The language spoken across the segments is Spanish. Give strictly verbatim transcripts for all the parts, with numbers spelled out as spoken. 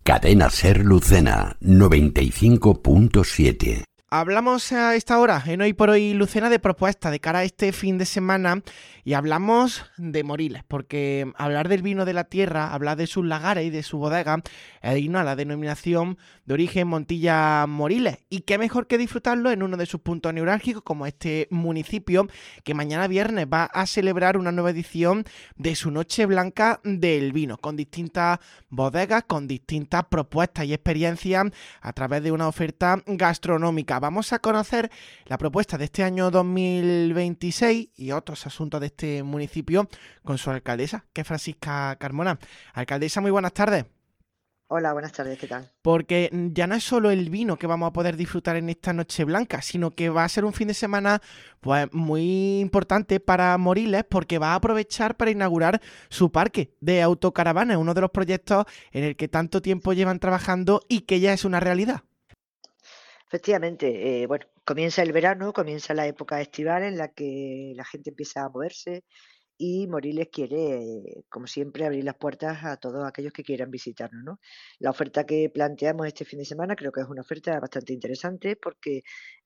Cadena Ser Lucena noventa y cinco punto siete. Hablamos a esta hora, en Hoy por Hoy, Lucena, de propuestas de cara a este fin de semana y hablamos de Moriles, porque hablar del vino de la tierra, hablar de sus lagares y de su bodega, es digno a la denominación de origen Montilla Moriles. Y qué mejor que disfrutarlo en uno de sus puntos neurálgicos, como este municipio, que mañana viernes va a celebrar una nueva edición de su Noche Blanca del Vino, con distintas bodegas, con distintas propuestas y experiencias a través de una oferta gastronómica. Vamos a conocer la propuesta de este año dos mil veintiséis y otros asuntos de este municipio con su alcaldesa, que es Francisca Carmona. Alcaldesa, muy buenas tardes. Hola, buenas tardes, ¿qué tal? Porque ya no es solo el vino que vamos a poder disfrutar en esta Noche Blanca, sino que va a ser un fin de semana pues muy importante para Moriles, porque va a aprovechar para inaugurar su parque de autocaravanas, uno de los proyectos en el que tanto tiempo llevan trabajando y que ya es una realidad. Efectivamente, eh, bueno, comienza el verano, comienza la época estival en la que la gente empieza a moverse y Moriles quiere, eh, como siempre, abrir las puertas a todos aquellos que quieran visitarnos, ¿no? La oferta que planteamos este fin de semana creo que es una oferta bastante interesante porque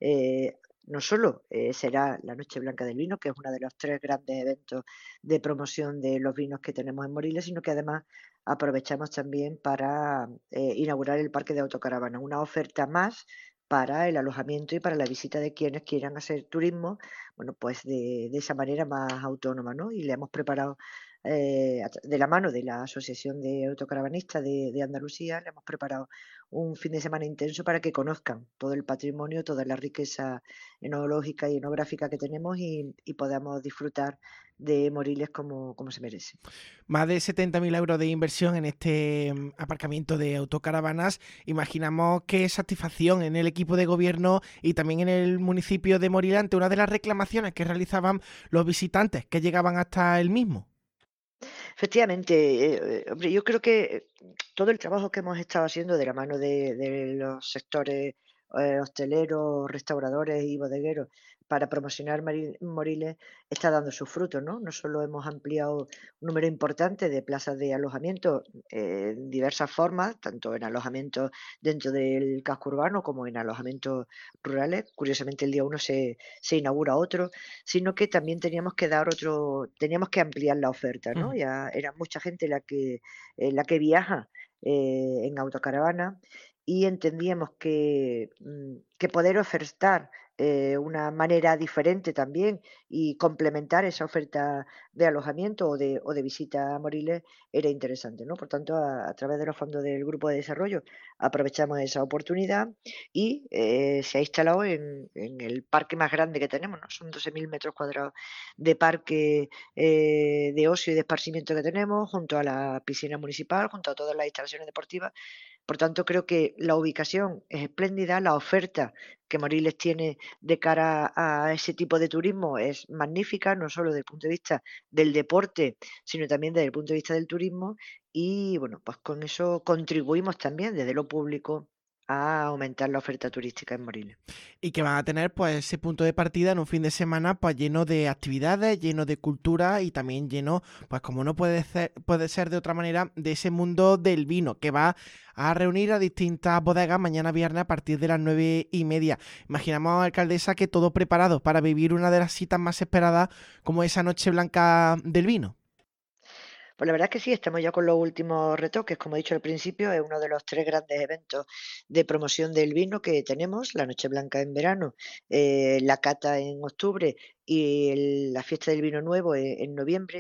eh, no solo eh, será la Noche Blanca del Vino, que es uno de los tres grandes eventos de promoción de los vinos que tenemos en Moriles, sino que además aprovechamos también para eh, inaugurar el parque de autocaravana, una oferta más para el alojamiento y para la visita de quienes quieran hacer turismo, bueno, pues de, de esa manera más autónoma, ¿no? Y le hemos preparado, eh, a tra- de la mano de la Asociación de Autocaravanistas de, de Andalucía, le hemos preparado un fin de semana intenso para que conozcan todo el patrimonio, toda la riqueza enológica y enográfica que tenemos y, y podamos disfrutar de Moriles como, como se merece. Más de setenta mil euros de inversión en este mm, aparcamiento de autocaravanas. Imaginamos qué satisfacción en el equipo de gobierno y también en el municipio de Moriles ante una de las reclamaciones que realizaban los visitantes que llegaban hasta el mismo. Efectivamente, eh, eh, hombre, yo creo que eh, todo el trabajo que hemos estado haciendo de la mano de, de los sectores eh, hosteleros, restauradores y bodegueros para promocionar Mari- Moriles está dando sus frutos, ¿no? No solo hemos ampliado un número importante de plazas de alojamiento eh, en diversas formas, tanto en alojamientos dentro del casco urbano como en alojamientos rurales. Curiosamente, el día uno se, se inaugura otro, sino que también teníamos que dar otro, teníamos que ampliar la oferta, ¿no? Ujú. Ya era mucha gente la que, eh, la que viaja eh, en autocaravana y entendíamos que, mm, que poder ofertar eh, una manera diferente también y complementar esa oferta de alojamiento o de, o de visita a Moriles era interesante, ¿no? Por tanto, a, a través de los fondos del Grupo de Desarrollo aprovechamos esa oportunidad y eh, se ha instalado en, en el parque más grande que tenemos, ¿no? Son doce mil metros cuadrados de parque eh, de ocio y de esparcimiento que tenemos, junto a la piscina municipal, junto a todas las instalaciones deportivas. Por tanto, creo que la ubicación es espléndida, la oferta que Moriles tiene de cara a ese tipo de turismo es magnífica, no solo desde el punto de vista del deporte, sino también desde el punto de vista del turismo. Y bueno, pues con eso contribuimos también desde lo público a aumentar la oferta turística en Moriles. Y que van a tener pues ese punto de partida en un fin de semana pues lleno de actividades, lleno de cultura y también lleno, pues como no puede ser, puede ser de otra manera, de ese mundo del vino que va a reunir a distintas bodegas mañana viernes a partir de las nueve y media. Imaginamos, alcaldesa, que todo preparado para vivir una de las citas más esperadas como esa Noche Blanca del Vino. Pues la verdad es que sí, estamos ya con los últimos retoques. Como he dicho al principio, es uno de los tres grandes eventos de promoción del vino que tenemos, la Noche Blanca en verano, eh, la cata en octubre y el- la fiesta del vino nuevo en, en noviembre.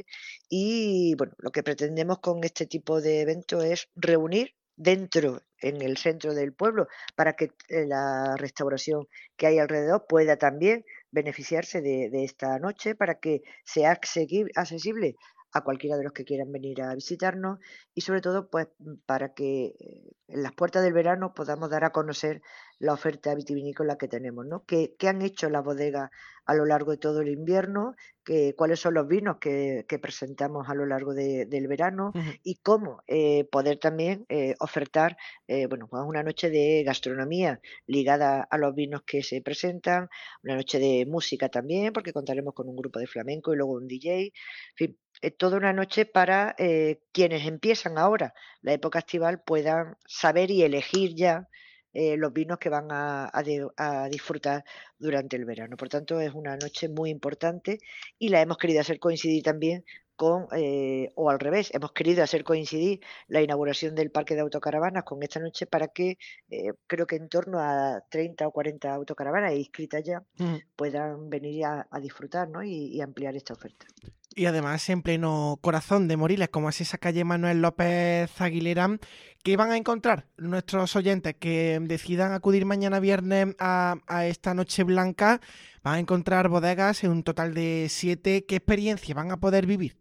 Y bueno, lo que pretendemos con este tipo de eventos es reunir dentro, en el centro del pueblo, para que eh, la restauración que hay alrededor pueda también beneficiarse de, de esta noche, para que sea accesible accesible a cualquiera de los que quieran venir a visitarnos y sobre todo pues mm, para que eh, en las puertas del verano podamos dar a conocer la oferta vitivinícola que tenemos, ¿no? ¿Qué, qué han hecho las bodegas a lo largo de todo el invierno? ¿Qué, cuáles son los vinos que, que presentamos a lo largo de- del verano? Ujú. Y cómo eh, poder también eh, ofertar eh, bueno, pues una noche de gastronomía ligada a los vinos que se presentan, una noche de música también, porque contaremos con un grupo de flamenco y luego un D J. En fin, eh, toda una noche para eh, quienes empiezan ahora la época estival puedan saber y elegir ya eh, los vinos que van a, a di- a disfrutar durante el verano. Por tanto, es una noche muy importante y la hemos querido hacer coincidir también con, eh, o al revés, hemos querido hacer coincidir la inauguración del parque de autocaravanas con esta noche para que eh, creo que en torno a treinta o cuarenta autocaravanas inscritas ya Ujú. puedan venir a, a disfrutar, ¿no? y y ampliar esta oferta. Y además en pleno corazón de Moriles, como es esa calle Manuel López Aguilera, ¿qué van a encontrar nuestros oyentes que decidan acudir mañana viernes a, a esta noche blanca? Van a encontrar bodegas en un total de siete. ¿Qué experiencia van a poder vivir?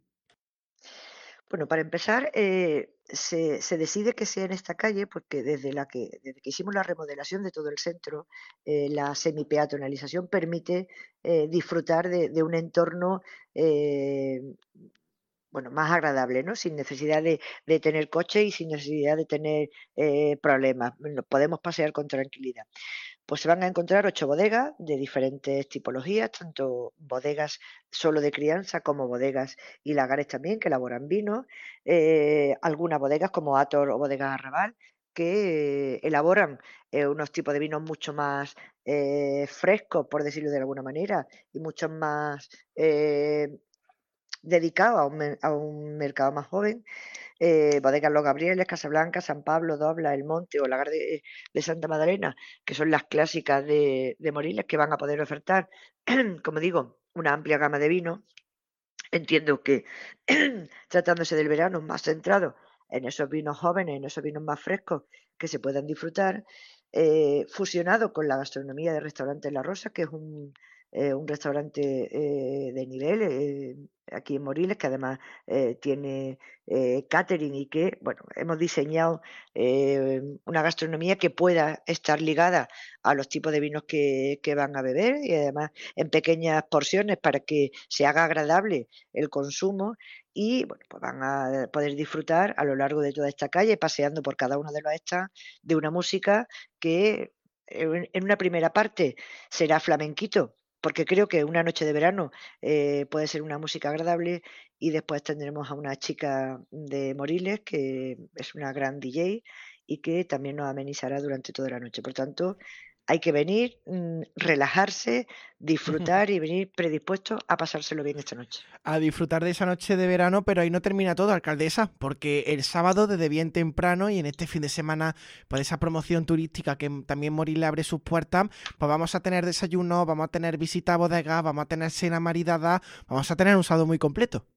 Bueno, para empezar, eh, se, se decide que sea en esta calle porque desde, la que, desde que hicimos la remodelación de todo el centro, eh, la semipeatonalización permite eh, disfrutar de, de un entorno eh, bueno, más agradable, ¿no? Sin necesidad de, de tener coche y sin necesidad de tener eh, problemas. Nos podemos pasear con tranquilidad. Pues se van a encontrar ocho bodegas de diferentes tipologías, tanto bodegas solo de crianza como bodegas y lagares también que elaboran vino, eh, algunas bodegas como Ator o Bodegas Arrabal que eh, elaboran eh, unos tipos de vinos mucho más eh, frescos, por decirlo de alguna manera, y mucho más eh, dedicados a un, mer- a un mercado más joven. Eh, bodegas Los Gabrieles, Casablanca, San Pablo, Dobla, El Monte o Lagar de, de Santa Madalena, que son las clásicas de, de Moriles, que van a poder ofertar, como digo, una amplia gama de vinos. Entiendo que tratándose del verano más centrado en esos vinos jóvenes, en esos vinos más frescos que se puedan disfrutar, eh, fusionado con la gastronomía del restaurante La Rosa, que es un, eh, un restaurante eh, de nivel eh, aquí en Moriles, que además eh, tiene eh, catering y que, bueno, hemos diseñado eh, una gastronomía que pueda estar ligada a los tipos de vinos que, que van a beber y además en pequeñas porciones para que se haga agradable el consumo y bueno, pues van a poder disfrutar a lo largo de toda esta calle, paseando por cada uno de los stands, de una música que en en una primera parte será flamenquito, porque creo que una noche de verano eh, puede ser una música agradable y después tendremos a una chica de Moriles que es una gran D J y que también nos amenizará durante toda la noche. Por tanto, hay que venir, mm, relajarse, disfrutar y venir predispuestos a pasárselo bien esta noche. A disfrutar de esa noche de verano, pero ahí no termina todo, alcaldesa, porque el sábado desde bien temprano y en este fin de semana, por esa promoción turística que también Moriles abre sus puertas, pues vamos a tener desayuno, vamos a tener visita a bodegas, vamos a tener cena maridada, vamos a tener un sábado muy completo.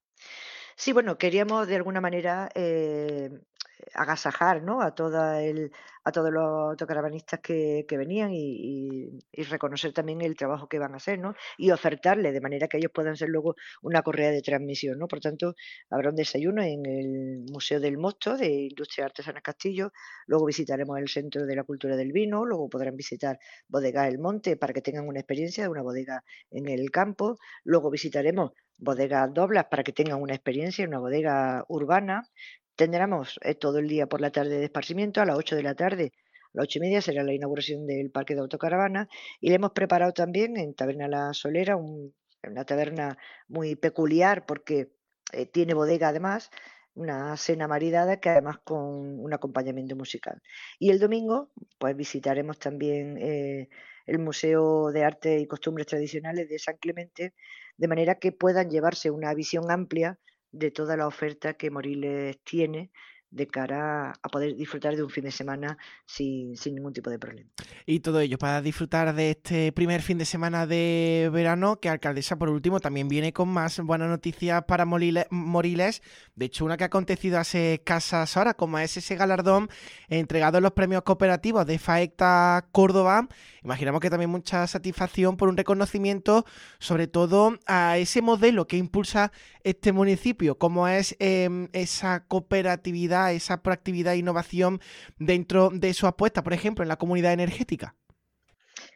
Sí, bueno, queríamos de alguna manera, eh, agasajar, ¿no? A toda el a todos los autocaravanistas que que venían y y y reconocer también el trabajo que van a hacer, ¿no? Y ofertarles de manera que ellos puedan ser luego una correa de transmisión, ¿no? Por tanto, habrá un desayuno en el Museo del Mosto de Industrias Artesanas Castillo, luego visitaremos el Centro de la Cultura del Vino, luego podrán visitar Bodega El Monte para que tengan una experiencia de una bodega en el campo, luego visitaremos Bodegas Doblas para que tengan una experiencia, una bodega urbana. Tendremos eh, todo el día por la tarde de esparcimiento, a las ocho de la tarde, a las ocho y media será la inauguración del parque de autocaravana y le hemos preparado también en Taberna La Solera, un- una taberna muy peculiar porque eh, tiene bodega además, una cena maridada que además con un acompañamiento musical. Y el domingo, pues visitaremos también eh, el Museo de Arte y Costumbres Tradicionales de San Clemente, de manera que puedan llevarse una visión amplia de toda la oferta que Moriles tiene de cara a poder disfrutar de un fin de semana sin, sin ningún tipo de problema. Y todo ello para disfrutar de este primer fin de semana de verano, que alcaldesa por último también viene con más buenas noticias para Molile- Moriles. De hecho, una que ha acontecido hace escasas horas, como es ese galardón entregado en los premios cooperativos de FAECTA Córdoba. Imaginamos que también mucha satisfacción por un reconocimiento, sobre todo a ese modelo que impulsa este municipio, como es eh, esa cooperatividad, esa proactividad e innovación dentro de su apuesta, por ejemplo, en la comunidad energética.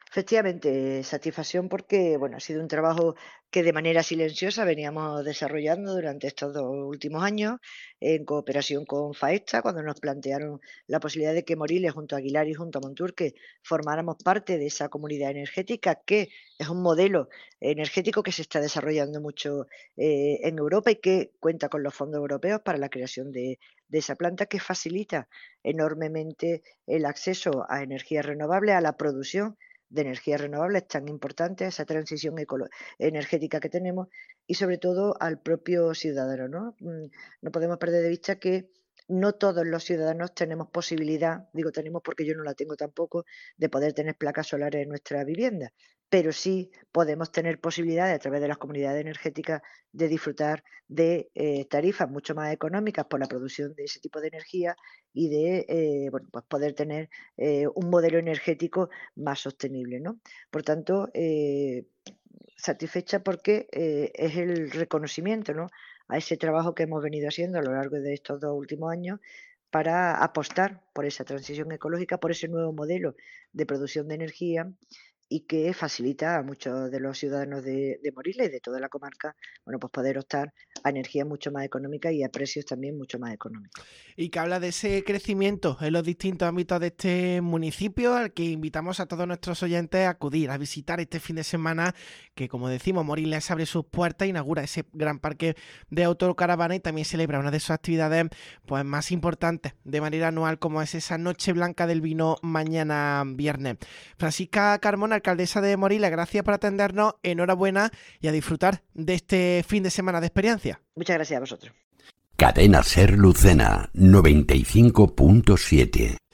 Efectivamente, satisfacción porque, bueno, ha sido un trabajo que de manera silenciosa veníamos desarrollando durante estos dos últimos años, en cooperación con FAESTA, cuando nos plantearon la posibilidad de que Moriles, junto a Aguilar y junto a Monturque, formáramos parte de esa comunidad energética, que es un modelo energético que se está desarrollando mucho eh, en Europa y que cuenta con los fondos europeos para la creación de, de esa planta, que facilita enormemente el acceso a energías renovables, a la producción de energías renovables tan importantes, a esa transición ecolo- energética que tenemos y sobre todo al propio ciudadano, ¿no? Mm, No podemos perder de vista que no todos los ciudadanos tenemos posibilidad, digo tenemos porque yo no la tengo tampoco, de poder tener placas solares en nuestra vivienda, pero sí podemos tener posibilidades a través de las comunidades energéticas de disfrutar de eh, tarifas mucho más económicas por la producción de ese tipo de energía y de eh, bueno, pues poder tener eh, un modelo energético más sostenible, ¿no? Por tanto, eh, satisfecha porque eh, es el reconocimiento, ¿no?, a ese trabajo que hemos venido haciendo a lo largo de estos dos últimos años para apostar por esa transición ecológica, por ese nuevo modelo de producción de energía y que facilita a muchos de los ciudadanos de, de Moriles y de toda la comarca, bueno, pues poder optar a energías mucho más económicas y a precios también mucho más económicos. Y que habla de ese crecimiento en los distintos ámbitos de este municipio, al que invitamos a todos nuestros oyentes a acudir, a visitar este fin de semana, que como decimos, Moriles abre sus puertas, inaugura ese gran parque de autocaravana y también celebra una de sus actividades pues más importantes de manera anual, como es esa Noche Blanca del Vino mañana viernes. Francisca Carmona, alcaldesa de Moriles, gracias por atendernos, enhorabuena y a disfrutar de este fin de semana de experiencia. Muchas gracias a vosotros. Cadena Ser Lucena noventa y cinco punto siete.